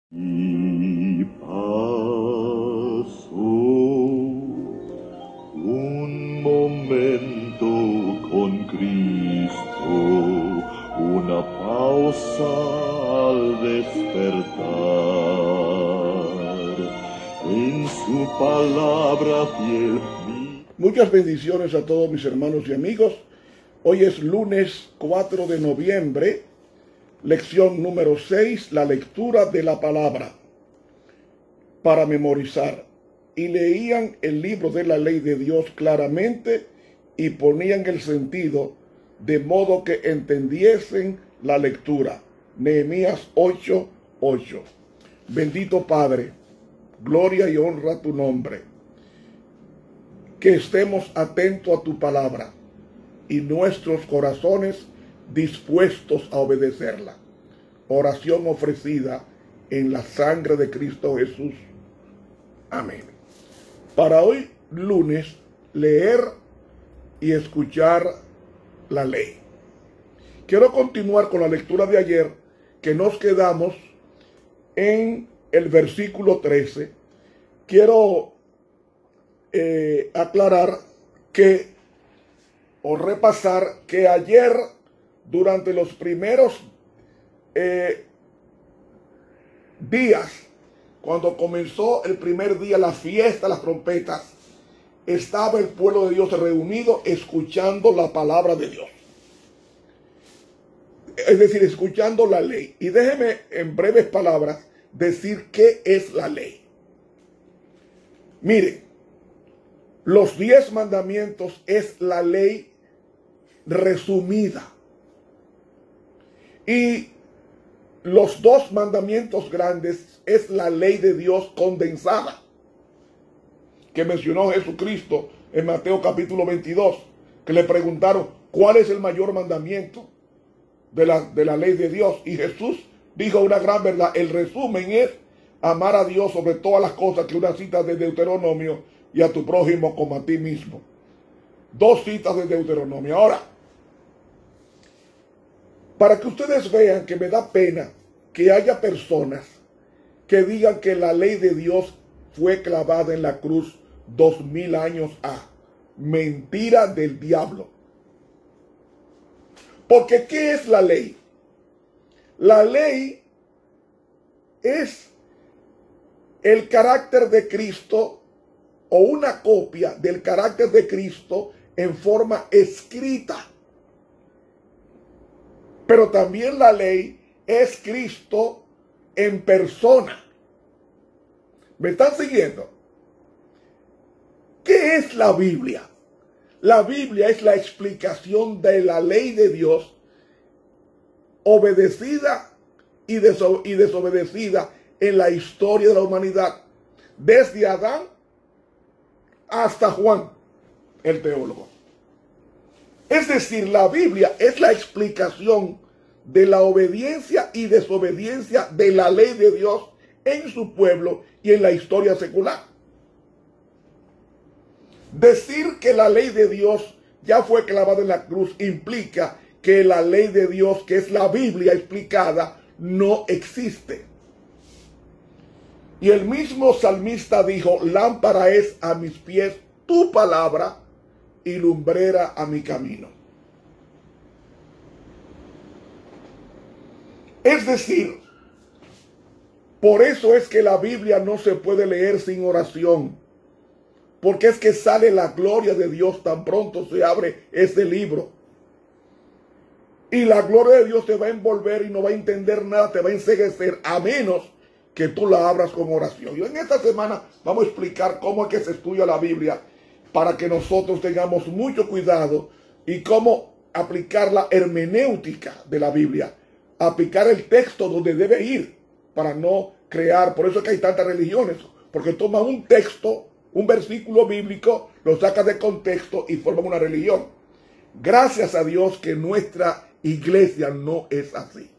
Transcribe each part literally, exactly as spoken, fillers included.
Y pasó un momento con Cristo, una pausa al despertar, en su palabra fiel. Muchas bendiciones a todos mis hermanos y amigos. Hoy es lunes cuatro de noviembre, lección número seis, la lectura de la palabra para memorizar. Y leían el libro de la ley de Dios claramente y ponían el sentido de modo que entendiesen la lectura. Nehemías ocho, ocho. Bendito Padre, gloria y honra a tu nombre. Que estemos atentos a tu palabra y nuestros corazones dispuestos a obedecerla. Oración ofrecida en la sangre de Cristo Jesús. Amén. Para hoy, lunes, leer y escuchar la ley. Quiero continuar con la lectura de ayer, que nos quedamos en el versículo trece. Quiero eh, aclarar que, o repasar que ayer, durante los primeros eh, días, cuando comenzó el primer día la fiesta, las trompetas, estaba el pueblo de Dios reunido escuchando la palabra de Dios. Es decir, escuchando la ley. Y déjeme en breves palabras decir qué es la ley. Mire, los diez mandamientos es la ley resumida. Y los dos mandamientos grandes es la ley de Dios condensada, que mencionó Jesucristo en Mateo capítulo veintidós, que le preguntaron, ¿cuál es el mayor mandamiento de la, de la ley de Dios? Y Jesús dijo una gran verdad. El resumen es amar a Dios sobre todas las cosas, que una cita de Deuteronomio, y a tu prójimo como a ti mismo. Dos citas de Deuteronomio. Ahora, para que ustedes vean que me da pena que haya personas que digan que la ley de Dios fue clavada en la cruz dos mil años a. Mentira del diablo. Porque ¿qué es la ley? La ley es el carácter de Cristo, o una copia del carácter de Cristo en forma escrita. Pero también la ley es Cristo en persona. ¿Me están siguiendo? ¿Qué es la Biblia? La Biblia es la explicación de la ley de Dios, obedecida y, deso- y desobedecida en la historia de la humanidad, desde Adán hasta Juan, el teólogo. Es decir, la Biblia es la explicación de la obediencia y desobediencia de la ley de Dios en su pueblo y en la historia secular. Decir que la ley de Dios ya fue clavada en la cruz implica que la ley de Dios, que es la Biblia explicada, no existe. Y el mismo salmista dijo, lámpara es a mis pies tu palabra y lumbrera a mi camino. Es decir, por eso es que la Biblia no se puede leer sin oración, porque es que sale la gloria de Dios tan pronto se abre ese libro. Y la gloria de Dios te va a envolver y no va a entender nada, te va a enceguecer, a menos que tú la abras con oración. Yo en esta semana vamos a explicar cómo es que se estudia la Biblia para que nosotros tengamos mucho cuidado y cómo aplicar la hermenéutica de la Biblia, aplicar el texto donde debe ir para no crear. Por eso es que hay tantas religiones, porque toman un texto, un versículo bíblico, lo sacan de contexto y forman una religión. Gracias a Dios que nuestra iglesia no es así.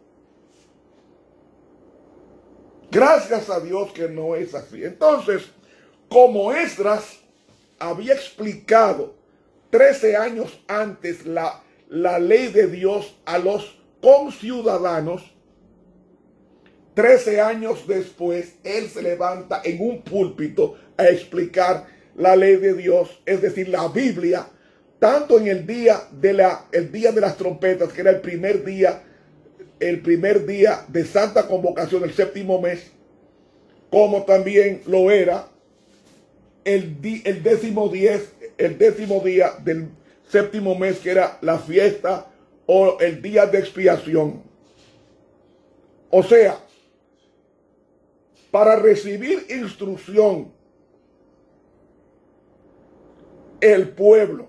Gracias a Dios que no es así. Entonces, como Esdras había explicado trece años antes la, la ley de Dios a los conciudadanos, Trece años después, él se levanta en un púlpito a explicar la ley de Dios, es decir, la Biblia, tanto en el día de la, el día de las trompetas, que era el primer día, el primer día de Santa Convocación, el séptimo mes, como también lo era el, di, el décimo diez, el décimo día del séptimo mes, que era la fiesta o el día de expiación. O sea, para recibir instrucción, el pueblo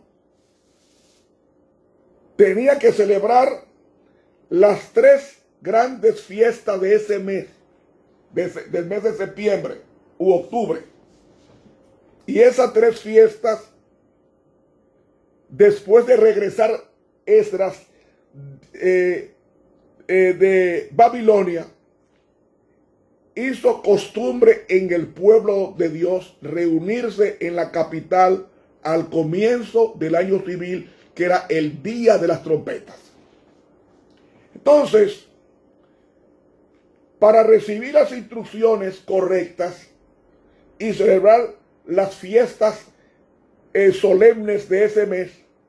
tenía que celebrar las tres grandes fiestas de ese mes, de ese, del mes de septiembre u octubre. Y esas tres fiestas, después de regresar Esdras eh, eh, de Babilonia, hizo costumbre en el pueblo de Dios reunirse en la capital al comienzo del año civil, que era el día de las trompetas. Entonces, para recibir las instrucciones correctas y celebrar las fiestas eh, solemnes de ese mes,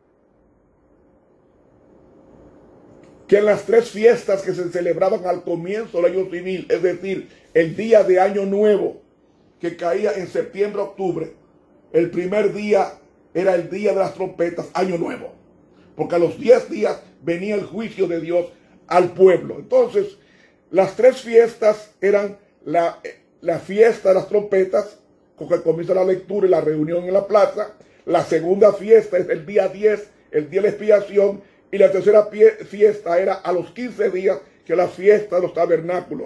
que en las tres fiestas que se celebraban al comienzo del año civil, es decir, el día de Año Nuevo, que caía en septiembre-octubre, el primer día era el día de las trompetas, Año Nuevo, porque a los diez días venía el juicio de Dios al pueblo. Entonces, las tres fiestas eran la, la fiesta de las trompetas, con que comienza la lectura y la reunión en la plaza. La segunda fiesta es el día diez, el día de la expiación. Y la tercera fiesta era a los quince días, que es la fiesta de los tabernáculos.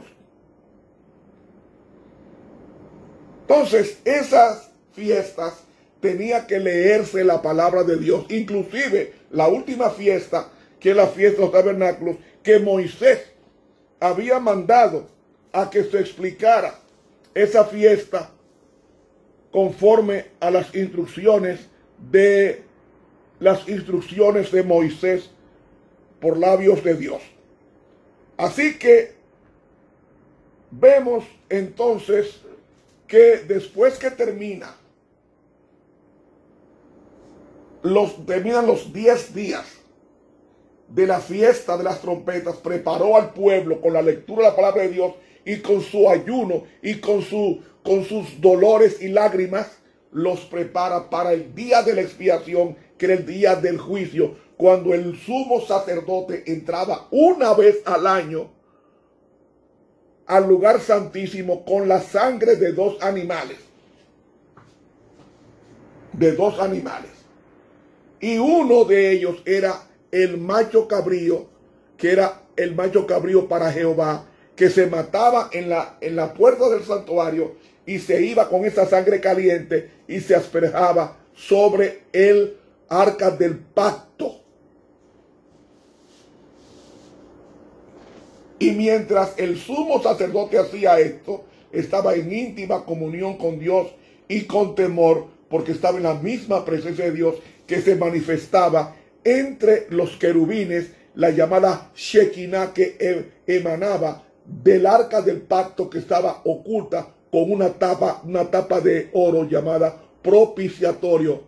Entonces, esas fiestas tenía que leerse la palabra de Dios. Inclusive, la última fiesta, que es la fiesta de los tabernáculos, que Moisés había mandado a que se explicara esa fiesta conforme a las instrucciones de las instrucciones de Moisés por labios de Dios. Así que vemos entonces que después que termina los terminan los diez días de la fiesta de las trompetas, preparó al pueblo con la lectura de la palabra de Dios y con su ayuno y con su con sus dolores y lágrimas, los prepara para el día de la expiación, que era el día del juicio, cuando el sumo sacerdote entraba una vez al año al lugar santísimo con la sangre de dos animales. De dos animales. Y uno de ellos era el macho cabrío, que era el macho cabrío para Jehová, que se mataba en la, en la puerta del santuario y se iba con esa sangre caliente y se asperjaba sobre el arca del pacto. Y mientras el sumo sacerdote hacía esto, estaba en íntima comunión con Dios y con temor, porque estaba en la misma presencia de Dios que se manifestaba entre los querubines, la llamada Shekinah, que emanaba del arca del pacto, que estaba oculta con una tapa, una tapa de oro llamada propiciatorio,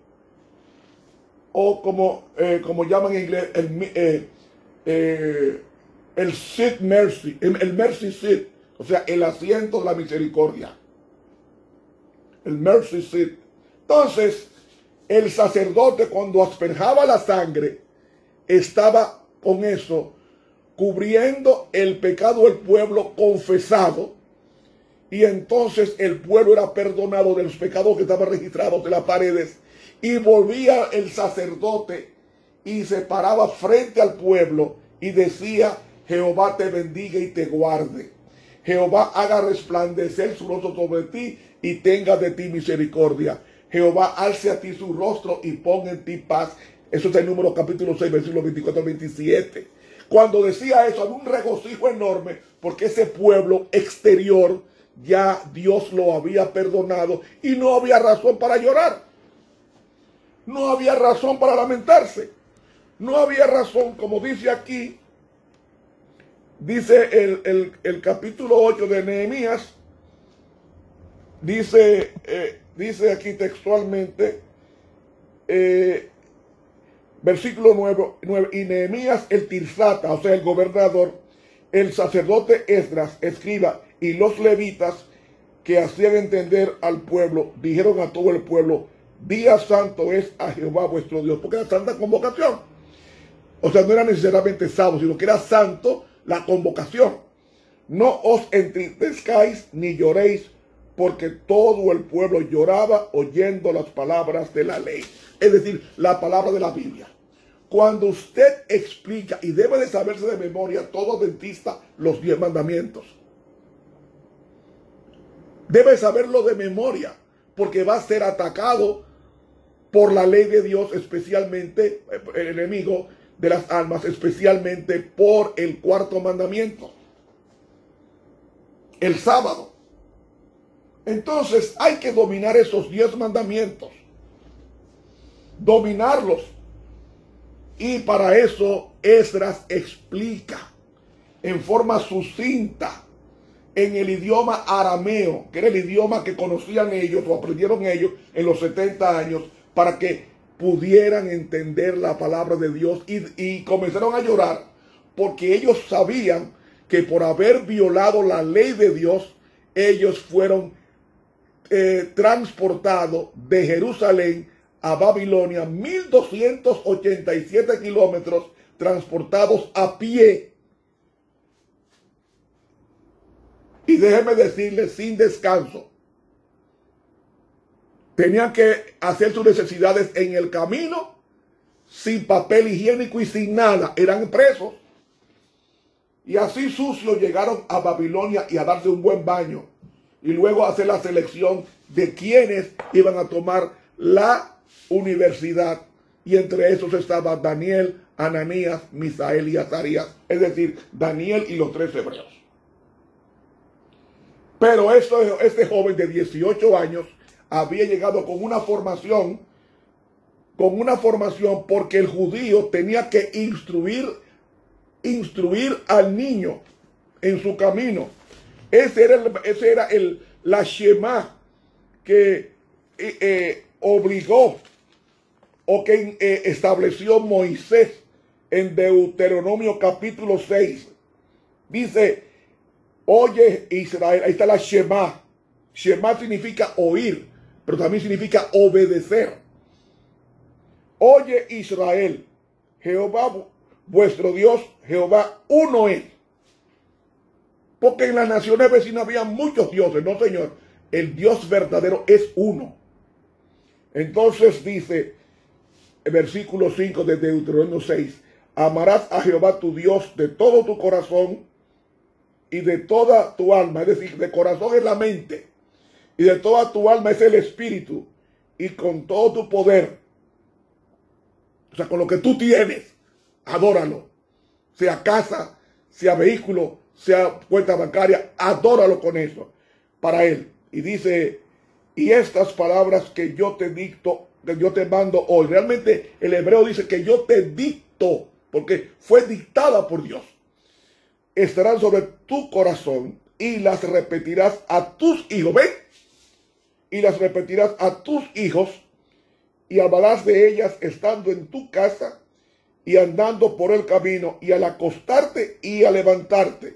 o como, eh, como llaman en inglés, el, eh, eh, el seat mercy, el, el mercy seat, o sea, el asiento de la misericordia, el mercy seat. Entonces, el sacerdote, cuando asperjaba la sangre, estaba con eso cubriendo el pecado del pueblo confesado, y entonces el pueblo era perdonado de los pecados que estaban registrados en las paredes, y volvía el sacerdote y se paraba frente al pueblo y decía: Jehová te bendiga y te guarde. Jehová haga resplandecer su rostro sobre ti y tenga de ti misericordia. Jehová alce a ti su rostro y ponga en ti paz. Eso es el Número capítulo seis, versículos veinticuatro al veintisiete. Cuando decía eso, había un regocijo enorme, porque ese pueblo exterior ya Dios lo había perdonado y no había razón para llorar. No había razón para lamentarse. No había razón, como dice aquí, Dice el, el, el capítulo ocho de Nehemías, dice, eh, dice aquí textualmente, eh, versículo nueve, y Nehemías el Tirsata, o sea, el gobernador, el sacerdote Esdras, escriba, y los levitas que hacían entender al pueblo, dijeron a todo el pueblo, día santo es a Jehová vuestro Dios, porque era santa convocación. O sea, no era necesariamente sábado, sino que era santo la convocación. No os entristezcáis ni lloréis, porque todo el pueblo lloraba oyendo las palabras de la ley. Es decir, la palabra de la Biblia. Cuando usted explica, y debe de saberse de memoria todo adventista, los diez mandamientos. Debe saberlo de memoria, porque va a ser atacado por la ley de Dios, especialmente el enemigo de las almas, especialmente por el cuarto mandamiento, el sábado. Entonces hay que dominar esos diez mandamientos, dominarlos. Y para eso Esdras explica en forma sucinta en el idioma arameo, que era el idioma que conocían ellos o aprendieron ellos en los setenta años, para que pudieran entender la palabra de Dios, y, y comenzaron a llorar porque ellos sabían que por haber violado la ley de Dios, ellos fueron eh, transportados de Jerusalén a Babilonia, mil doscientos ochenta y siete kilómetros transportados a pie. Y déjeme decirles, sin descanso. Tenían que hacer sus necesidades en el camino, sin papel higiénico y sin nada. Eran presos. Y así sucios llegaron a Babilonia y a darse un buen baño. Y luego hacer la selección de quienes iban a tomar la universidad. Y entre esos estaba Daniel, Ananías, Misael y Azarías. Es decir, Daniel y los tres hebreos. Pero esto, este joven de dieciocho años había llegado con una formación, con una formación porque el judío tenía que instruir, instruir al niño en su camino. Ese era, el, ese era el, la Shema que eh, eh, obligó o que eh, estableció Moisés en Deuteronomio capítulo seis. Dice, oye Israel, ahí está la Shema. Shema significa oír, pero también significa obedecer. Oye Israel, Jehová vuestro Dios, Jehová uno es. Porque en las naciones vecinas había muchos dioses, no señor. El Dios verdadero es uno. Entonces dice, el versículo cinco de Deuteronomio seis, amarás a Jehová tu Dios de todo tu corazón y de toda tu alma, es decir, de corazón es la mente, y de toda tu alma es el espíritu, y con todo tu poder, o sea, con lo que tú tienes, adóralo, sea casa, sea vehículo, sea cuenta bancaria, adóralo con eso, para él. Y dice, y estas palabras que yo te dicto, que yo te mando hoy, realmente el hebreo dice que yo te dicto, porque fue dictada por Dios, estarán sobre tu corazón y las repetirás a tus hijos. ¿Ven? Y las repetirás a tus hijos y hablarás de ellas estando en tu casa y andando por el camino y al acostarte y al levantarte.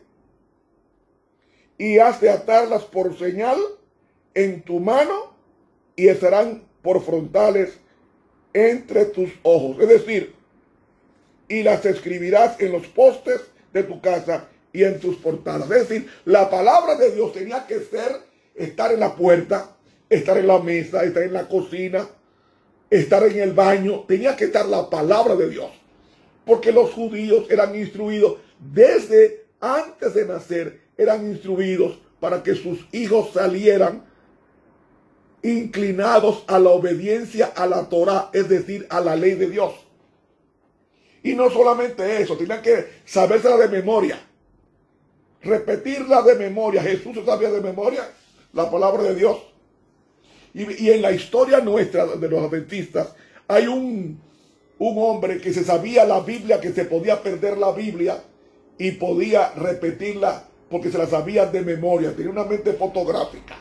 Y has de atarlas por señal en tu mano y estarán por frontales entre tus ojos. Es decir, y las escribirás en los postes de tu casa y en tus portadas. Es decir, la palabra de Dios tenía que ser, estar en la puerta, estar en la mesa, estar en la cocina, estar en el baño. Tenía que estar la palabra de Dios. Porque los judíos eran instruidos desde antes de nacer, eran instruidos para que sus hijos salieran inclinados a la obediencia a la Torá, es decir, a la ley de Dios. Y no solamente eso, tenían que sabérsela de memoria, repetirla de memoria. Jesús sabía de memoria la palabra de Dios. Y, y en la historia nuestra de los adventistas hay un, un hombre que se sabía la Biblia, que se podía perder la Biblia, y podía repetirla porque se la sabía de memoria, tenía una mente fotográfica.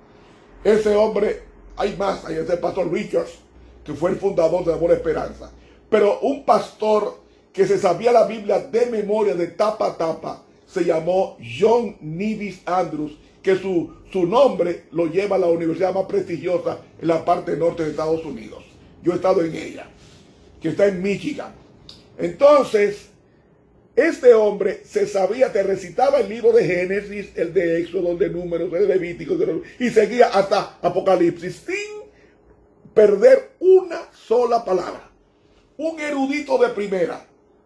Ese hombre, hay más, hay ese pastor Richards, que fue el fundador de la Buena Esperanza. Pero un pastor que se sabía la Biblia de memoria, de tapa a tapa, se llamó John Nevis Andrews, que su, su nombre lo lleva a la universidad más prestigiosa en la parte norte de Estados Unidos. Yo he estado en ella, que está en Michigan. Entonces, este hombre se sabía, te recitaba el libro de Génesis, el de Éxodo, el de Números, el de Levítico, y seguía hasta Apocalipsis sin perder una sola palabra. Un erudito de primera.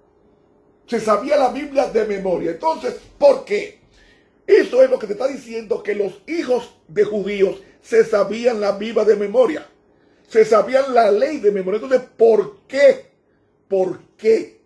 Se sabía la Biblia de memoria. Entonces, ¿por qué? Eso es lo que te está diciendo, que los hijos de judíos se sabían la Biblia de memoria. Se sabían la ley de memoria. Entonces, ¿por qué? ¿Por qué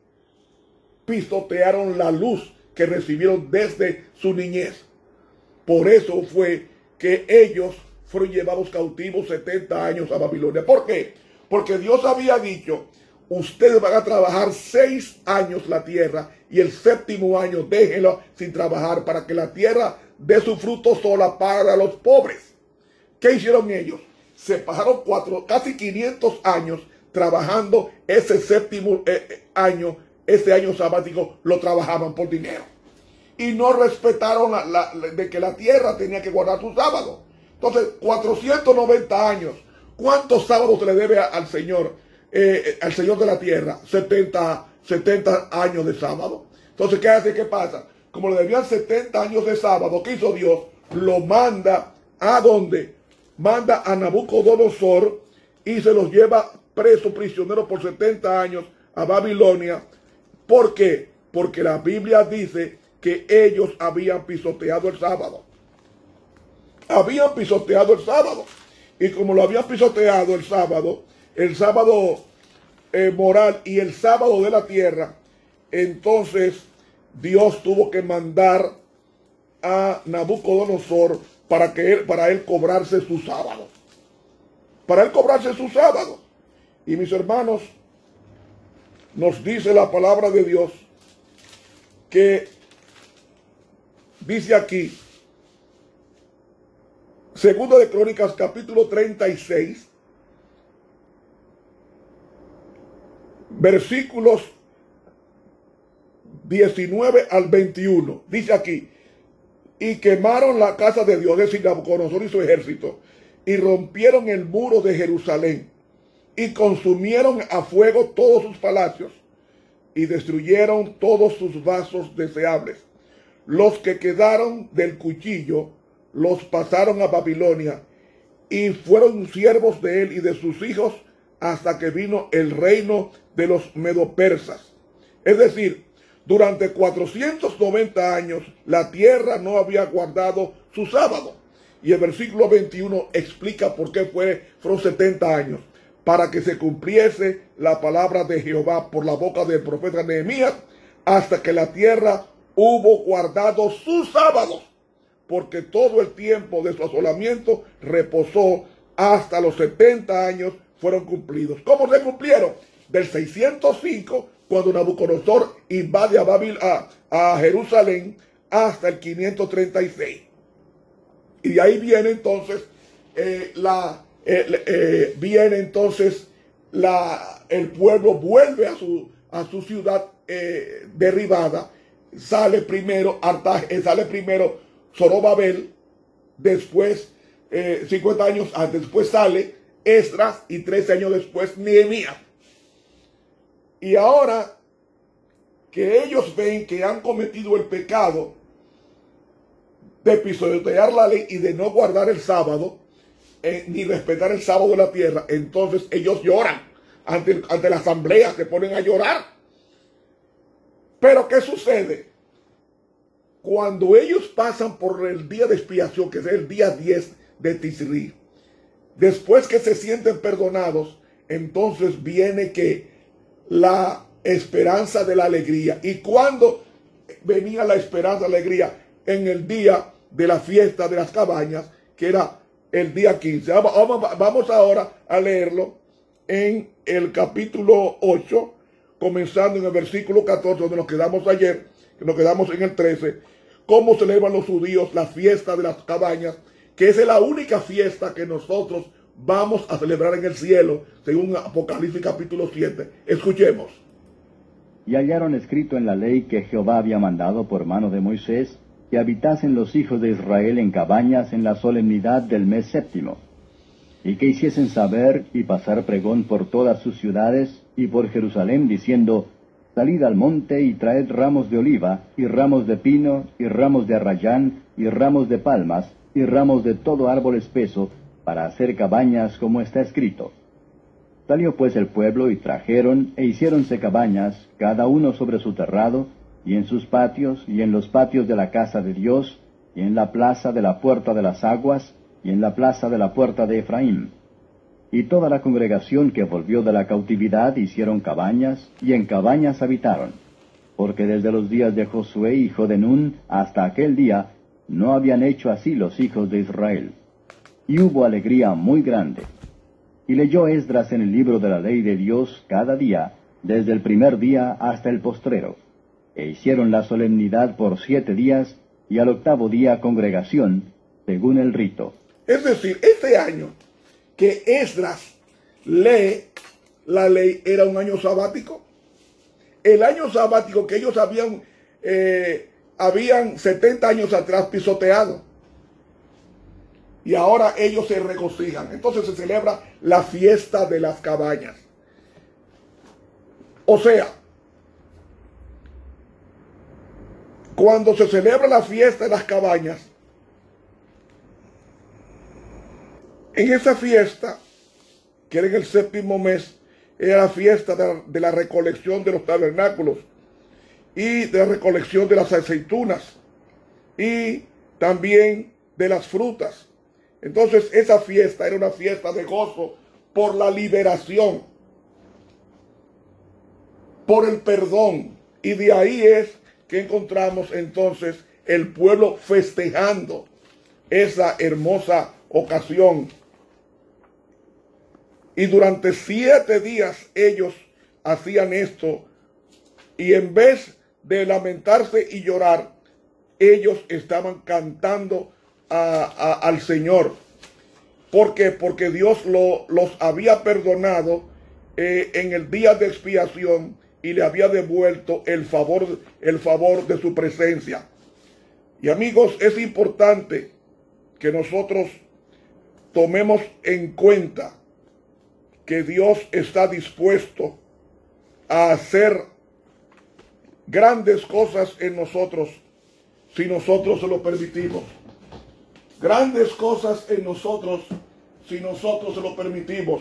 pisotearon la luz que recibieron desde su niñez? Por eso fue que ellos fueron llevados cautivos setenta años a Babilonia. ¿Por qué? Porque Dios había dicho, ustedes van a trabajar seis años la tierra y el séptimo año déjenlo sin trabajar para que la tierra dé su fruto sola para los pobres. ¿Qué hicieron ellos? Se pasaron cuatro, casi quinientos años trabajando. Ese séptimo eh, año, ese año sabático, lo trabajaban por dinero. Y no respetaron la, la, de que la tierra tenía que guardar su sábado. Entonces, cuatrocientos noventa años. ¿Cuántos sábados se le debe a, al Señor? Eh, al Señor de la tierra, setenta, setenta años de sábado. Entonces, ¿qué hace? ¿Qué pasa? Como le debían setenta años de sábado, ¿qué hizo Dios? Lo manda a dónde? Manda a Nabucodonosor y se los lleva preso, prisionero por setenta años a Babilonia. ¿Por qué? Porque la Biblia dice que ellos habían pisoteado el sábado. Habían pisoteado el sábado. Y como lo habían pisoteado el sábado, el sábado eh, moral y el sábado de la tierra, entonces Dios tuvo que mandar a Nabucodonosor para que él, para él cobrarse su sábado. Para él cobrarse su sábado. Y mis hermanos, nos dice la palabra de Dios que dice aquí, Segundo de Crónicas, capítulo treinta y seis, versículos diecinueve al veintiuno, dice aquí, y quemaron la casa de Dios, es decir, Nabucodonosor y su ejército, y rompieron el muro de Jerusalén, y consumieron a fuego todos sus palacios, y destruyeron todos sus vasos deseables. Los que quedaron del cuchillo los pasaron a Babilonia, y fueron siervos de él y de sus hijos, hasta que vino el reino de los medopersas. Es decir, durante cuatrocientos noventa años la tierra no había guardado su sábado. Y el versículo veintiuno explica por qué fue, fueron setenta años. Para que se cumpliese la palabra de Jehová por la boca del profeta Nehemías, hasta que la tierra hubo guardado sus sábados. Porque todo el tiempo de su asolamiento reposó hasta los setenta años fueron cumplidos. ¿Cómo se cumplieron? Del seiscientos cinco, cuando Nabucodonosor invade a, Babil, a, a Jerusalén, hasta el quinientos treinta y seis. Y de ahí viene entonces eh, la eh, eh, viene entonces la el pueblo vuelve a su a su ciudad eh, derribada. Sale primero Artaje, sale primero Zorobabel, después eh, cincuenta años antes, después sale Esdras y trece años después Nehemías. Y ahora que ellos ven que han cometido el pecado de pisotear la ley y de no guardar el sábado, eh, ni respetar el sábado de la tierra, entonces ellos lloran ante, ante la asamblea, se ponen a llorar. Pero ¿qué sucede? Cuando ellos pasan por el día de expiación, que es el día diez de Tisri, después que se sienten perdonados, entonces viene que la esperanza de la alegría. ¿Y cuando venía la esperanza de la alegría? En el día de la fiesta de las cabañas, que era el día quince. Vamos ahora a leerlo en el capítulo ocho, comenzando en el versículo catorce, donde nos quedamos ayer, nos quedamos en el trece, cómo celebran los judíos la fiesta de las cabañas, que es la única fiesta que nosotros vamos a celebrar en el cielo, según Apocalipsis capítulo siete. Escuchemos. Y hallaron escrito en la ley que Jehová había mandado por mano de Moisés, que habitasen los hijos de Israel en cabañas en la solemnidad del mes séptimo, y que hiciesen saber y pasar pregón por todas sus ciudades y por Jerusalén, diciendo, salid al monte y traed ramos de oliva, y ramos de pino, y ramos de arrayán, y ramos de palmas, y ramos de todo árbol espeso, para hacer cabañas como está escrito. Salió pues el pueblo y trajeron e hiciéronse cabañas, cada uno sobre su terrado, y en sus patios, y en los patios de la casa de Dios, y en la plaza de la puerta de las aguas, y en la plaza de la puerta de Efraín. Y toda la congregación que volvió de la cautividad hicieron cabañas, y en cabañas habitaron, porque desde los días de Josué hijo de Nun hasta aquel día no habían hecho así los hijos de Israel. Y hubo alegría muy grande. Y leyó Esdras en el libro de la ley de Dios cada día, desde el primer día hasta el postrero. E hicieron la solemnidad por siete días, y al octavo día congregación, según el rito. Es decir, este año que Esdras lee la ley era un año sabático. El año sabático que ellos habían, eh, habían setenta años atrás pisoteado. Y ahora ellos se regocijan. Entonces se celebra la fiesta de las cabañas. O sea, cuando se celebra la fiesta de las cabañas, en esa fiesta, que era en el séptimo mes, era la fiesta de la, de la recolección de los tabernáculos y de la recolección de las aceitunas y también de las frutas. Entonces esa fiesta era una fiesta de gozo por la liberación, por el perdón. Y de ahí es que encontramos entonces el pueblo festejando esa hermosa ocasión. Y durante siete días ellos hacían esto. Y en vez de lamentarse y llorar, ellos estaban cantando A, a, al Señor. ¿Por qué? Porque Dios lo, los había perdonado eh, en el día de expiación y le había devuelto el favor, el favor de su presencia. Y amigos, es importante que nosotros tomemos en cuenta que Dios está dispuesto a hacer grandes cosas en nosotros si nosotros se lo permitimos. Grandes cosas en nosotros si nosotros se lo permitimos.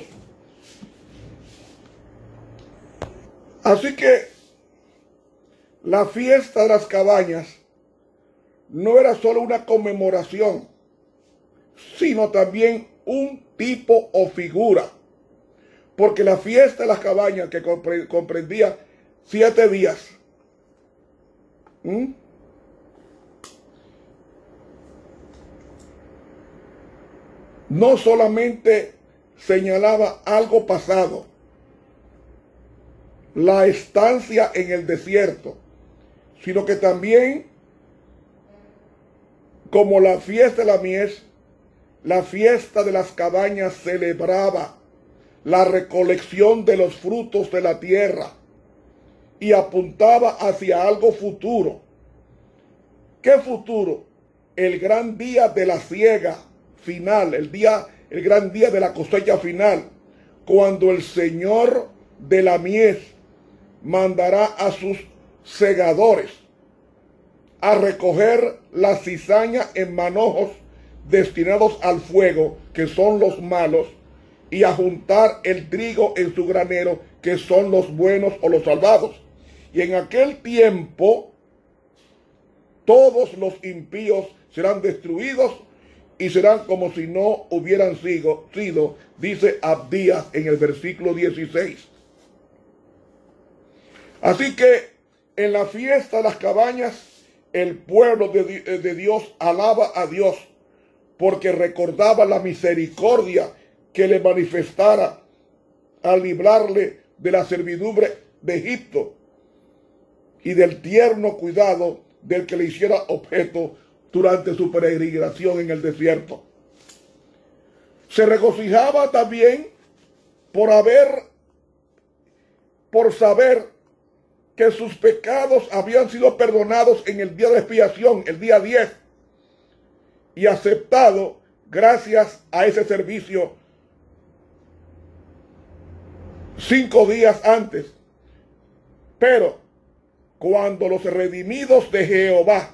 Así que la fiesta de las cabañas no era solo una conmemoración, sino también un tipo o figura. Porque la fiesta de las cabañas, que comprendía siete días, ¿Mm? no solamente señalaba algo pasado, la estancia en el desierto, sino que también, como la fiesta de la mies, la fiesta de las cabañas celebraba la recolección de los frutos de la tierra y apuntaba hacia algo futuro. ¿Qué futuro? El gran día de la siega final, el día, el gran día de la cosecha final, cuando el Señor de la mies mandará a sus segadores a recoger la cizaña en manojos destinados al fuego, que son los malos, y a juntar el trigo en su granero, que son los buenos o los salvados. Y en aquel tiempo todos los impíos serán destruidos y serán como si no hubieran sido, sido dice Abdías en el versículo dieciséis. Así que en la fiesta de las cabañas, el pueblo de, de Dios alaba a Dios, porque recordaba la misericordia que le manifestara al librarle de la servidumbre de Egipto. y del tierno cuidado del que le hiciera objeto durante su peregrinación en el desierto. Se regocijaba también por haber, por saber que sus pecados habían sido perdonados en el día de expiación, el día diez, y aceptado gracias a ese servicio cinco días antes. Pero cuando los redimidos de Jehová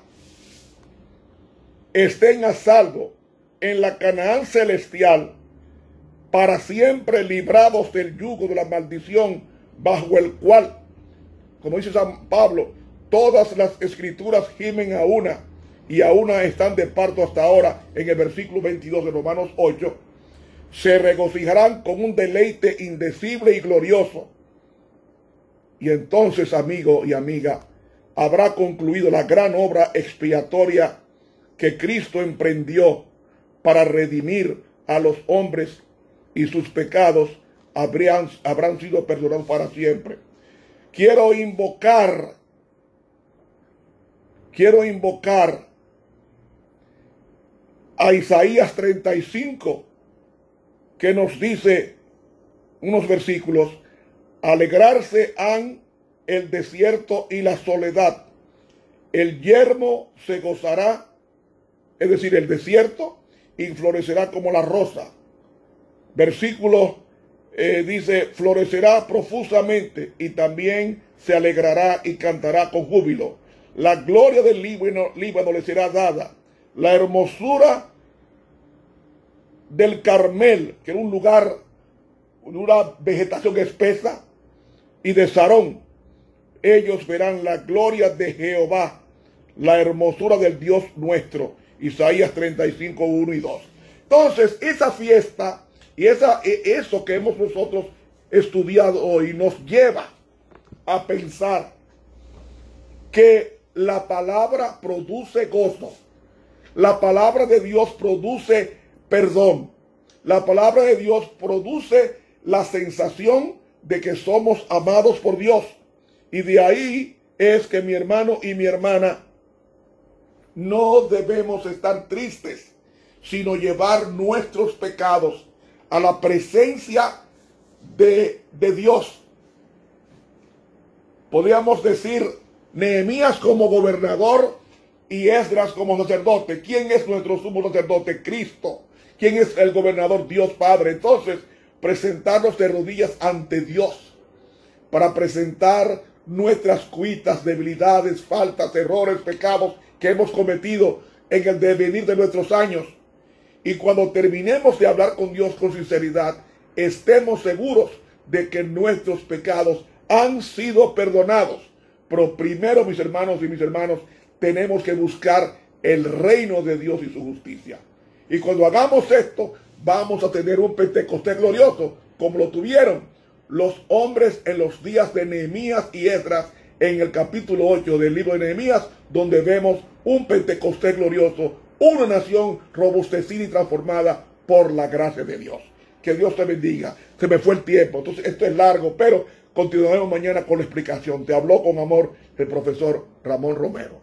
estén a salvo en la Canaán celestial, para siempre librados del yugo de la maldición bajo el cual, como dice San Pablo, todas las escrituras gimen a una y a una están de parto hasta ahora, en el versículo veintidós de Romanos ocho, se regocijarán con un deleite indecible y glorioso. Y entonces, amigo y amiga, habrá concluido la gran obra expiatoria que Cristo emprendió para redimir a los hombres, y sus pecados habrían, habrán sido perdonados para siempre. Quiero invocar, quiero invocar a Isaías treinta y cinco, que nos dice unos versículos: alegrarse han el desierto y la soledad, el yermo se gozará, es decir, el desierto, y florecerá como la rosa. Versículo eh, dice: florecerá profusamente y también se alegrará y cantará con júbilo. La gloria del Líbano, Líbano le será dada. La hermosura del Carmel, que era un lugar, una vegetación espesa, y de Sarón, ellos verán la gloria de Jehová, la hermosura del Dios nuestro. Isaías treinta y cinco, uno y dos. Entonces, esa fiesta y esa, eso que hemos nosotros estudiado hoy nos lleva a pensar que la palabra produce gozo. La palabra de Dios produce perdón. La palabra de Dios produce la sensación de que somos amados por Dios. Y de ahí es que mi hermano y mi hermana no debemos estar tristes, sino llevar nuestros pecados a la presencia de, de Dios. Podríamos decir Nehemías como gobernador y Esdras como sacerdote. ¿Quién es nuestro sumo sacerdote? Cristo. ¿Quién es el gobernador? Dios Padre. Entonces, presentarnos de rodillas ante Dios para presentar nuestras cuitas, debilidades, faltas, errores, pecados que hemos cometido en el devenir de nuestros años. Y cuando terminemos de hablar con Dios con sinceridad, estemos seguros de que nuestros pecados han sido perdonados. Pero primero, mis hermanos y mis hermanos, tenemos que buscar el reino de Dios y su justicia. Y cuando hagamos esto, vamos a tener un Pentecostés glorioso, como lo tuvieron los hombres en los días de Nehemías y Esdras, en el capítulo ocho del libro de Nehemías, donde vemos un Pentecostés glorioso, una nación robustecida y transformada por la gracia de Dios. Que Dios te bendiga. Se me fue el tiempo, entonces esto es largo, pero continuaremos mañana con la explicación. Te habló con amor el profesor Ramón Romero.